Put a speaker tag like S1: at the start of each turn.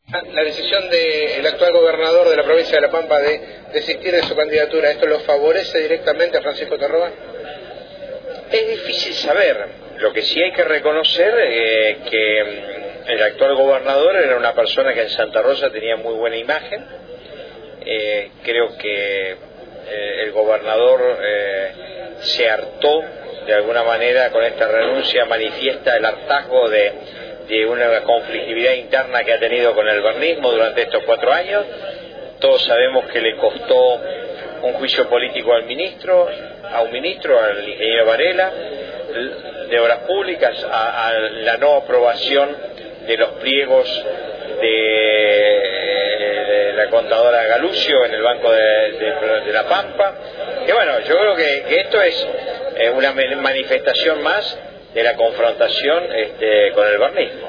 S1: La decisión del actual gobernador de la provincia de La Pampa de desistir de su candidatura, ¿esto lo favorece directamente a Francisco Terroba?
S2: Es difícil saber. Lo que sí hay que reconocer que el actual gobernador era una persona que en Santa Rosa tenía muy buena imagen. Creo que el gobernador se hartó de alguna manera con esta renuncia, manifiesta el hartazgo de una conflictividad interna que ha tenido con el bernismo durante estos 4 años. Todos sabemos que le costó un juicio político al ministro, al ingeniero Varela, de Obras Públicas, a la no aprobación de los pliegos de la contadora Galucio en el Banco de La Pampa. Y bueno, yo creo que esto es una manifestación más de la confrontación con el bernismo.